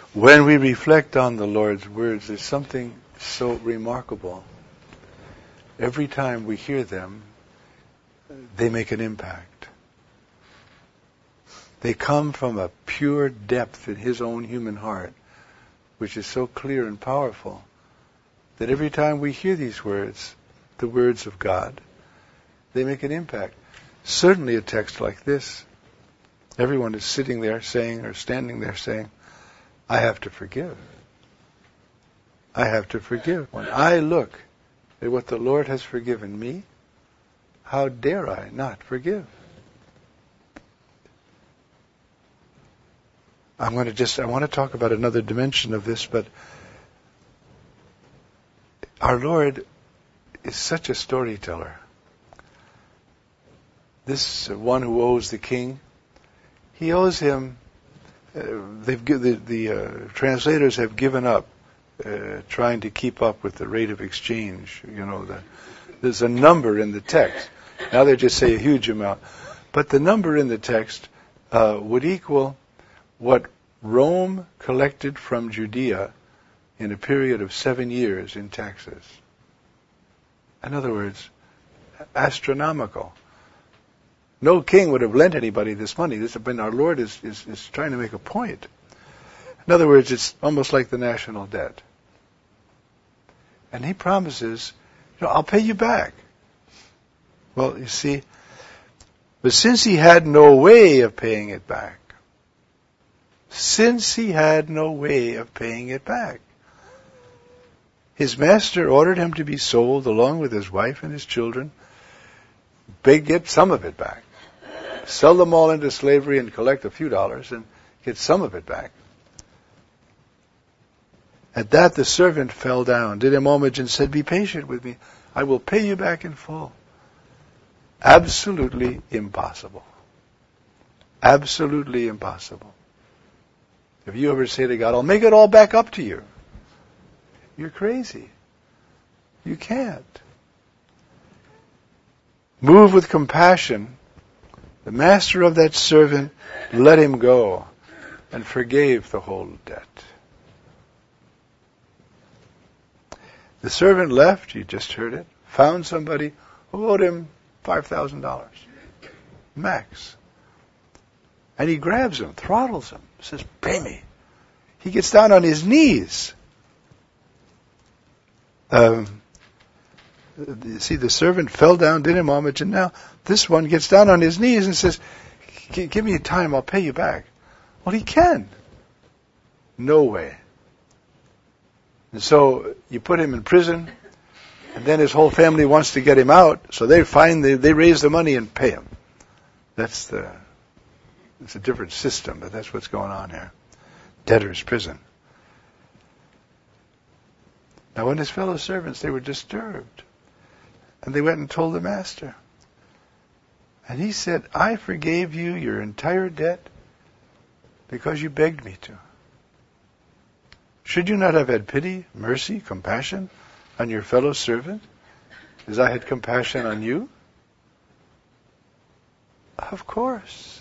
When we reflect on the Lord's words, there's something so remarkable. Every time we hear them, they make an impact. They come from a pure depth in His own human heart, which is so clear and powerful, that every time we hear these words, the words of God, they make an impact. Certainly a text like this, everyone is sitting there saying, or standing there saying, I have to forgive. I have to forgive. When I look at what the Lord has forgiven me, how dare I not forgive? I want to talk about another dimension of this, but our Lord is such a storyteller. This one who owes the king, he owes him. The translators have given up trying to keep up with the rate of exchange. There's a number in the text. Now they just say a huge amount, but the number in the text would equal what Rome collected from Judea in a period of 7 years in taxes. In other words, astronomical. No king would have lent anybody this money. Our Lord is trying to make a point. In other words, it's almost like the national debt. And He promises, I'll pay you back. Well, you see, but since He had no way of paying it back, His master ordered him to be sold along with his wife and his children. Get some of it back. Sell them all into slavery and collect a few dollars and get some of it back. At that the servant fell down, did him homage and said, be patient with me. I will pay you back in full. Absolutely impossible. Absolutely impossible. If you ever say to God, I'll make it all back up to you, you're crazy. You can't. Moved with compassion, the master of that servant let him go and forgave the whole debt. The servant left, you just heard it, found somebody who owed him $5,000, max. And he grabs him, throttles him, says, pay me. He gets down on his knees. See, the servant fell down, did him homage, and now this one gets down on his knees and says, give me time, I'll pay you back. Well, he can. No way. And so you put him in prison, and then his whole family wants to get him out, so they raise the money and pay him. It's a different system, but that's what's going on here. Debtor's prison. Now when his fellow servants, they were disturbed. And they went and told the master. And he said, I forgave you your entire debt because you begged me to. Should you not have had pity, mercy, compassion on your fellow servant as I had compassion on you? Of course.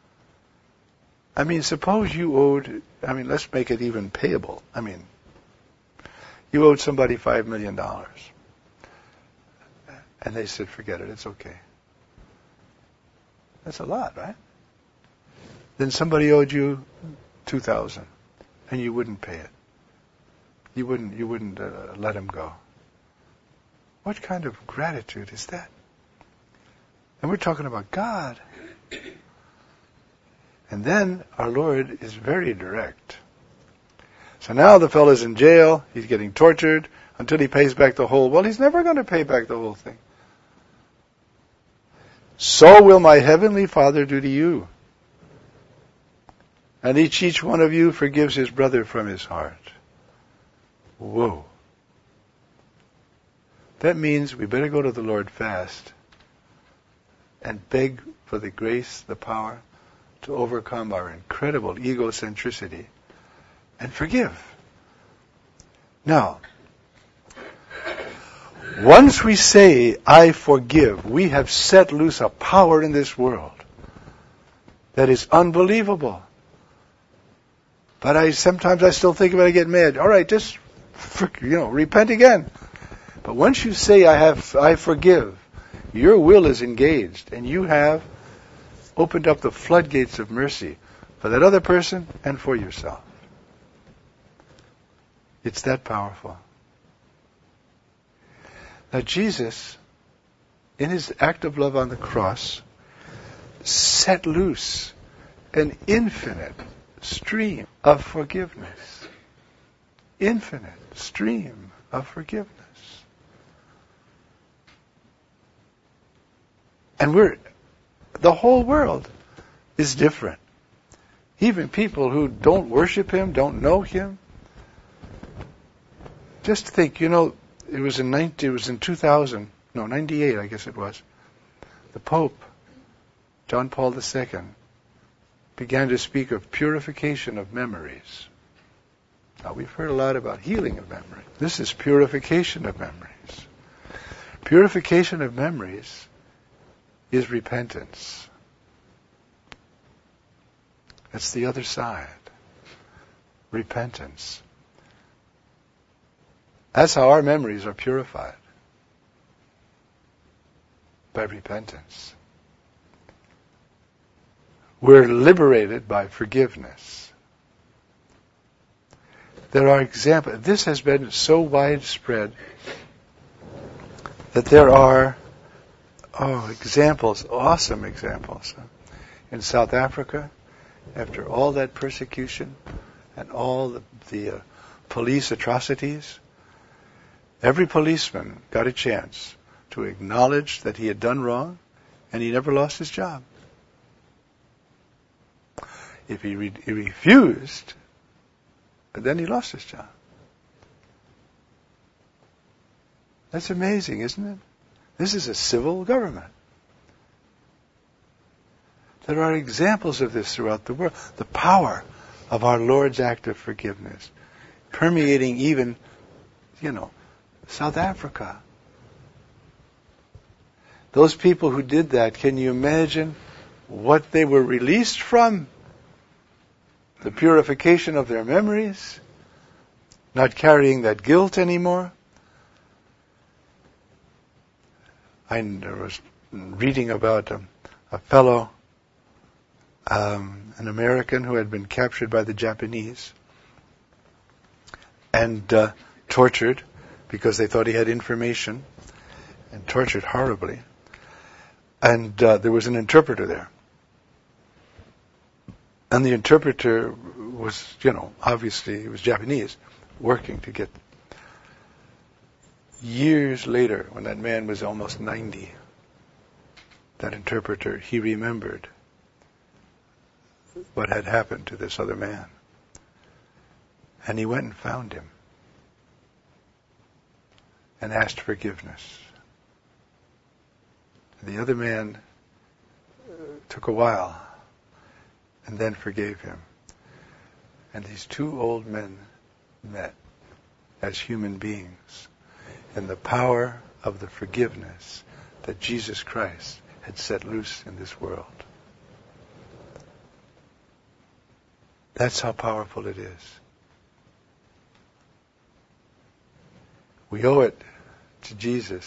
Suppose you owed, let's make it even payable. You owed somebody $5 million. And they said, forget it, it's okay. That's a lot, right? Then somebody owed you $2,000 and you wouldn't pay it. You wouldn't let him go. What kind of gratitude is that? And we're talking about God. And then our Lord is very direct. So now the fellow's in jail, he's getting tortured until he pays back the whole. Well, he's never going to pay back the whole thing. So will my heavenly Father do to you. And each one of you forgives his brother from his heart. Whoa. That means we better go to the Lord fast and beg for the grace, the power to overcome our incredible egocentricity and forgive. Now, once we say, I forgive, we have set loose a power in this world that is unbelievable. But sometimes I still think about it, I get mad. All right, just, repent again. But once you say, I forgive, your will is engaged, and you have opened up the floodgates of mercy for that other person and for yourself. It's that powerful. Now Jesus, in his act of love on the cross, set loose an infinite stream of forgiveness. Infinite stream of forgiveness. And the whole world is different. Even people who don't worship him, don't know him. Just think, it was in 98, I guess it was. The Pope, John Paul II, began to speak of purification of memories. Now, we've heard a lot about healing of memory. This is purification of memories. Purification of memories is repentance. That's the other side. Repentance. That's how our memories are purified. By repentance. We're liberated by forgiveness. There are examples. This has been so widespread that there are examples, awesome examples. In South Africa, after all that persecution and all the police atrocities, every policeman got a chance to acknowledge that he had done wrong, and he never lost his job. If he refused, then he lost his job. That's amazing, isn't it? This is a civil government. There are examples of this throughout the world. The power of our Lord's act of forgiveness, permeating even, South Africa. Those people who did that, can you imagine what they were released from? The purification of their memories, not carrying that guilt anymore. I was reading about a fellow, an American who had been captured by the Japanese and tortured because they thought he had information, and tortured horribly. And there was an interpreter there. And the interpreter was, obviously he was Japanese, working to get. Years later, when that man was almost 90, that interpreter, he remembered what had happened to this other man. And he went and found him and asked forgiveness. The other man took a while and then forgave him. And these two old men met as human beings in the power of the forgiveness that Jesus Christ had set loose in this world. That's how powerful it is. We owe it to Jesus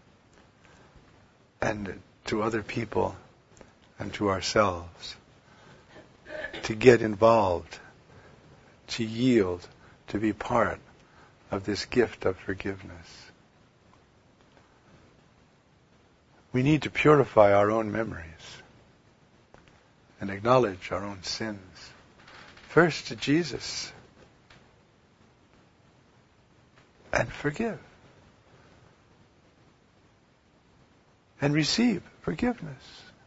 and to other people and to ourselves to get involved, to yield, to be part of this gift of forgiveness. We need to purify our own memories and acknowledge our own sins. First to Jesus. And forgive. And receive forgiveness.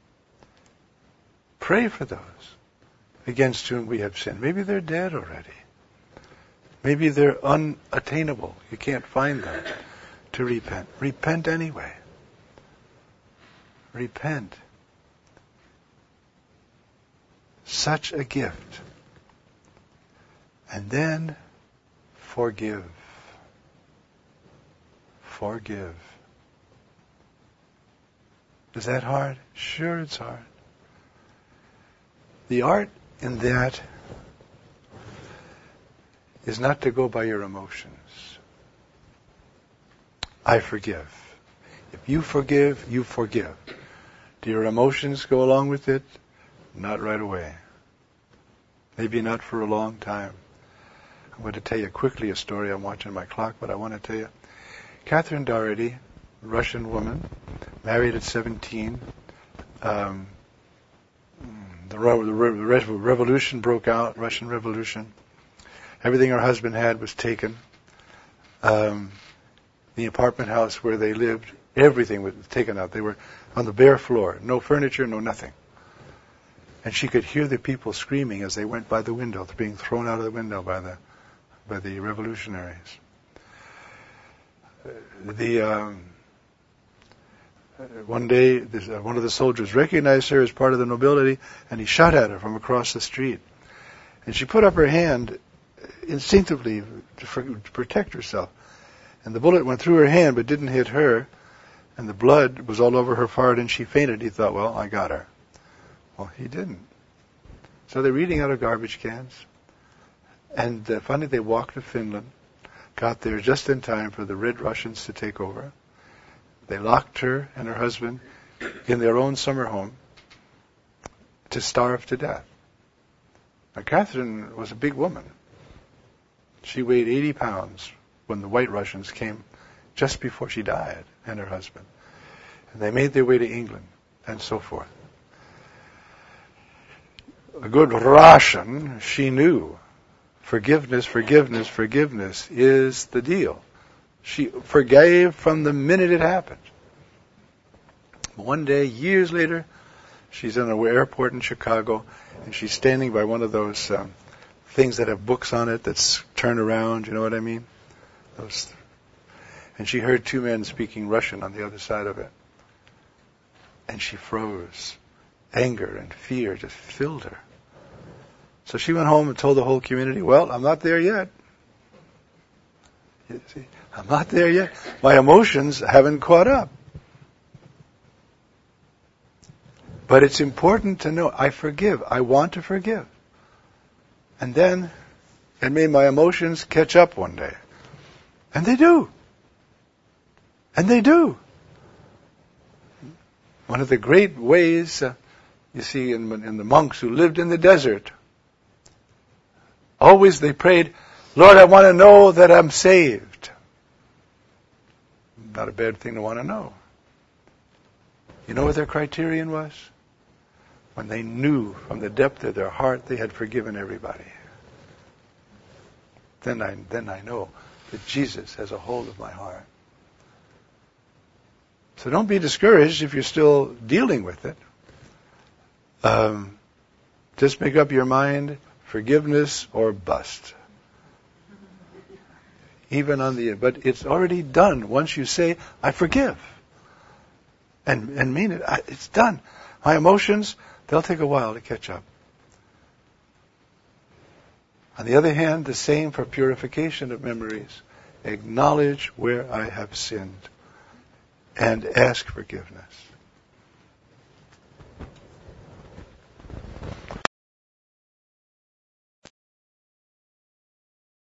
Pray for those against whom we have sinned. Maybe they're dead already. Maybe they're unattainable. You can't find them to repent. Repent anyway. Repent. Such a gift. And then forgive. Forgive. Is that hard? Sure, it's hard. The art in that is not to go by your emotions. I forgive. If you forgive, you forgive. Do your emotions go along with it? Not right away. Maybe not for a long time. I'm going to tell you quickly a story. I'm watching my clock, but I want to tell you. Catherine Doherty, Russian woman, married at 17. The revolution broke out, Russian Revolution. Everything her husband had was taken. The apartment house where they lived, everything was taken out. They were on the bare floor, no furniture, no nothing. And she could hear the people screaming as they went by the window, being thrown out of the window by the revolutionaries. One day, one of the soldiers recognized her as part of the nobility, and he shot at her from across the street. And she put up her hand instinctively to protect herself. And the bullet went through her hand but didn't hit her, and the blood was all over her forehead, and she fainted. He thought, well, I got her. Well, he didn't. So they're eating out of garbage cans. And finally they walked to Finland, got there just in time for the Red Russians to take over. They locked her and her husband in their own summer home to starve to death. Now, Catherine was a big woman. She weighed 80 pounds when the White Russians came just before she died, and her husband. And they made their way to England, and so forth. A good Russian, she knew forgiveness, forgiveness, forgiveness is the deal. She forgave from the minute it happened. One day, years later, she's in an airport in Chicago, and she's standing by one of those things that have books on it that's turned around, you know what I mean? And she heard two men speaking Russian on the other side of it. And she froze. Anger and fear just filled her. So she went home and told the whole community, well, I'm not there yet. You see, I'm not there yet. My emotions haven't caught up. But it's important to know, I forgive. I want to forgive. And then, and may my emotions catch up one day. And they do. And they do. One of the great ways, you see, in the monks who lived in the desert, always they prayed, Lord, I want to know that I'm saved. Not a bad thing to want to know. You know what their criterion was? When they knew from the depth of their heart they had forgiven everybody. Then I know that Jesus has a hold of my heart. So don't be discouraged if you're still dealing with it. Just make up your mind, forgiveness or bust. But it's already done. Once you say, I forgive, and mean it, it's done. My emotions, they'll take a while to catch up. On the other hand, the same for purification of memories. Acknowledge where I have sinned and ask forgiveness.